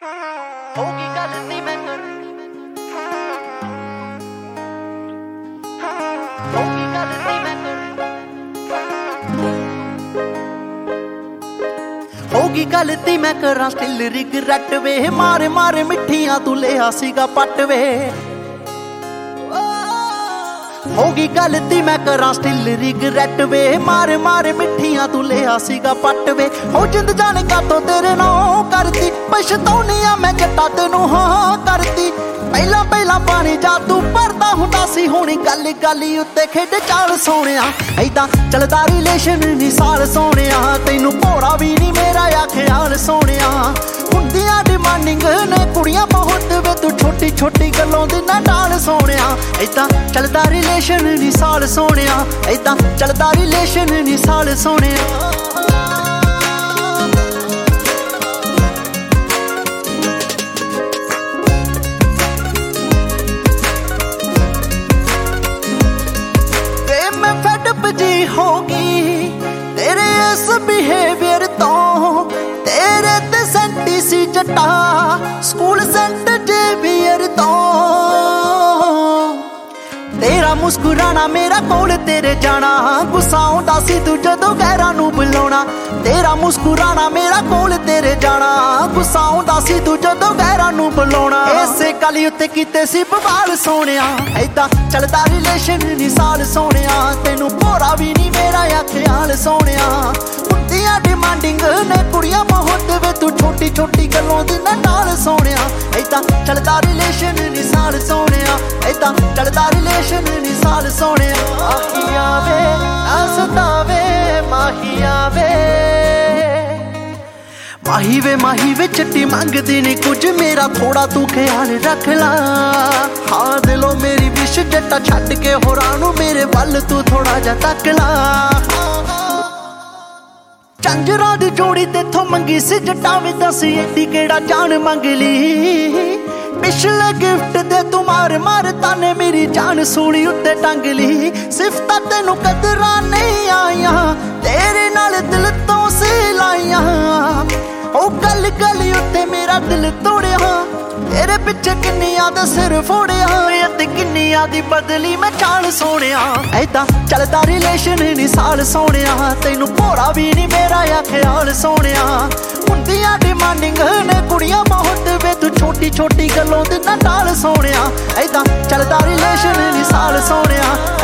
ਹੋਗੀ ਗੱਲ ਨੀ ਮੈਂ ਕਰ ਹੋਗੀ ਗੱਲ ਨੀ ਮੈਂ ਕਰ ਹੋਗੀ ਗੱਲ ਤੀ ਮੈਂ ਕਰਾਂ ਸਟਿਲ ਰਿਗਰੈਟ ਵੇ ਮਾਰੇ ਮਾਰੇ ਮਿੱਠੀਆਂ ਤੂੰ ਲਿਆ ਸੀਗਾ ਪੱਟ ਵੇ ਹੋਗੀ ਗੱਲ ਤੀ ਮੈਂ ਕਰਾਂ ਸਟਿਲ ਰਿਗਰੈਟ ਵੇ ਮਾਰੇ ਮਾਰੇ ਮਿੱਠੀਆਂ ਤੂੰ ਲਿਆ ਸੀਗਾ ਪੱਟ ਵੇ ਹੋ ਜਿੰਦ ਜਾਣੇ ਕਾਤੋਂ ਤੇਰੇ ਨਾਲ ਕਰਦੀ ਪਛਤਾਉਣੀ ਆ ਮੈਂ ਜੱਟਾ ਤੈਨੂੰ ਹਾਂ ਕਰਦੀ ਪਹਿਲਾਂ ਪਹਿਲਾਂ ਪਾਣੀ ਜਾ ਤੂੰ ਭਰਦਾ ਹੁੰਦਾ ਸੀ ਹੁਣੀ ਗੱਲ ਗਾਲੀ ਉੱਤੇ ਖੇਡ ਚਾਲ ਸੋਹਣਿਆ ਐਦਾਂ ਚੱਲਦਾ ਰਿਲੇਸ਼ਨ ਨੀ ਸਾਲ ਸੋਹਣਿਆ ਤੈਨੂੰ ਭੋਰਾ ਵੀ ਨੀ ਮੇਰਾ ਆ ਖਿਆਲ ਸੋਹਣਿਆ ਹੁੰਦੀਆਂ ਡਿਮਾਂਡਿੰਗ ਨੇ ਕੁੜੀਆਂ ਬਹੁਤ ਵੇ ਤੂੰ ਛੋਟੀ ਛੋਟੀ ਗੱਲੋਂ ਦੀ ਨਾ ਟਾਲ ਸੋਹਣਿਆ ਐਦਾਂ ਚੱਲਦਾ ਰਿਲੇਸ਼ਨ ਨੀ ਸਾਲ ਸੋਹਣਿਆ ਐਦਾਂ ਚੱਲਦਾ ਰਿਲੇਸ਼ਨ ਨੀ ਸਾਲ ਸੋਹਣਿਆ ਜੀ ਹੋਗੀ ਤੇਰੇ ਇਸ ਬਿਹੇਵੀਅਰ ਤੋਂ ਤੇਰੇ ਤੇ ਸੈਂਟੀ ਸੀ ਜੱਟਾ ਸਕੂਲ ਸੈਂਟ ਜੇਵੀਅਰ ਤੋਂ ਤੇਰਾ ਮੁਸਕਰਾਣਾ ਮੇਰਾ ਕੋਲ ਤੇਰੇ ਜਾਣਾ ਗੁੱਸਾ ਆਉਂਦਾ ਸੀ ਤੂੰ ਜਦੋਂ ਗੈਰਾਂ ਨੂੰ ਬੁਲਾਉਣਾ ਤੇਰਾ ਮੁਸਕਰਾਣਾ ਮੇਰਾ ਕੋਲ ਤੇਰੇ ਜਾਣਾ ਗੁੱਸਾ ਆਉਂਦਾ ਸੀ ਤੂੰ ਜਦੋਂ ਗੈਰਾਂ ਨੂੰ ਬੁਲਾਉਣਾ ਇਸੇ ਗੱਲ ਉੱਤੇ ਕੀਤੇ ਸੀ ਬਵਾਲ ਸੋਹਣਿਆ ਐਦਾਂ ਚੱਲਦਾ ਰਿਲੇਸ਼ਨ ਨੀ ਸਾਲ ਸੋਹਣਿਆ ਤੈਨੂੰ ਭੋਰਾ ਵੀ ਨੀ ਮੇਰਾ ਆ ਖਿਆਲ ਸੋਹਣਿਆ ਹੁੰਦੀਆਂ ਡਿਮਾਂਡਿੰਗ ਨੇ ਕੁੜੀਆਂ ਬਹੁਤ ਵੇ ਤੂੰ ਛੋਟੀ ਛੋਟੀ ਗੱਲੋਂ ਦੀ ਨਾ ਨਾਲ ਸੋਹਣਿਆ ਐਦਾਂ ਚੱਲਦਾ ਰਿਲੇਸ਼ਨ ਨੀ ਸਾਲ ਸੋਹਣਿਆ ਐਦਾਂ ਚੱਲਦਾ ਰਿਲੇਸ਼ਨ ਨੀ ਸਾਲ ਸੋਹਣਿਆ ਮਾਹੀਆ ਵੇ ਹੱਸਦਾ ਵੇ ਮਾਹੀਆ ਵੇ ਮਾਹੀ ਵੇ ਚੱਟੀ ਮੰਗਦੀ ਨੀ ਕੁਝ ਮੇਰਾ ਥੋੜਾ ਤੂੰ ਖਿਆਲ ਰੱਖ ਲਾ ਹਾਂ ਦਿਲੋਂ ਮੇਰੀ ਵਿਸ਼ ਜੱਟਾ ਛੱਡ ਕੇ ਹੋਰਾਂ ਨੂੰ ਮੇਰੇ ਵੱਲ ਤੂੰ ਥੋੜਾ ਜਿਹਾ ਤੱਕ ਲਾ ਝਾਂਜਰਾਂ ਦੀ ਜੋੜੀ ਤੇਥੋਂ ਮੰਗੀ ਸੀ ਜੱਟਾ ਵੀ ਦੱਸ ਏਡੀ ਕਿਹੜਾ ਜਾਨ ਮੰਗ ਲਈ ਪਿਛਲੇ ਗਿਫਟ ਦੇ ਤੂੰ ਮਾਰ ਤਾਨੇ ਮੇਰੀ ਜਾਨ ਸੂਲੀ ਉੱਤੇ ਟੰਗ ਲਈ ਸਿਫਤਾਂ ਤੈਨੂੰ ਕਦਰਾਂ ਨਹੀਂ ਆਈਆਂ ਤੇਰੇ ਨਾਲ ਦਿਲ ਤੋਂ ਸੀ ਲਾਈਆਂ ਉਹ ਗੱਲ ਉੱਤੇ ਮੇਰਾ ਦਿਲ ਤੋੜਿਆ ਤੇਰੇ ਪਿੱਛੇ ਕਿੰਨੀਆਂ ਦਾ ਸਿਰ ਫੋੜਿਆ ਤੇ ਕਿੰਨੀਆਂ ਦੀ ਬਦਲੀ ਮੈਂ ਚਾਲ ਸੋਹਣਿਆ ਐਦਾਂ ਚੱਲਦਾ ਰਿਲੇਸ਼ਨ ਨੀ ਸਾਲ ਸੋਹਣਿਆ ਤੈਨੂੰ ਭੋਰਾ ਵੀ ਨੀ ਮੇਰਾ ਆ ਖਿਆਲ ਸੋਹਣਿਆ ਹੁੰਦੀਆਂ ਡਿਮਾਂਡਿੰਗ ਨੇ ਕੁੜੀਆਂ ਬਹੁਤ ਵੇ ਤੂੰ ਛੋਟੀ ਛੋਟੀ ਗੱਲੋਂ ਦੀ ਨਾ ਟਾਲ ਸੋਹਣਿਆ ਐਦਾਂ ਚੱਲਦਾ ਰਿਲੇਸ਼ਨ ਨੀ ਸਾਲ ਸੋਹਣਿਆ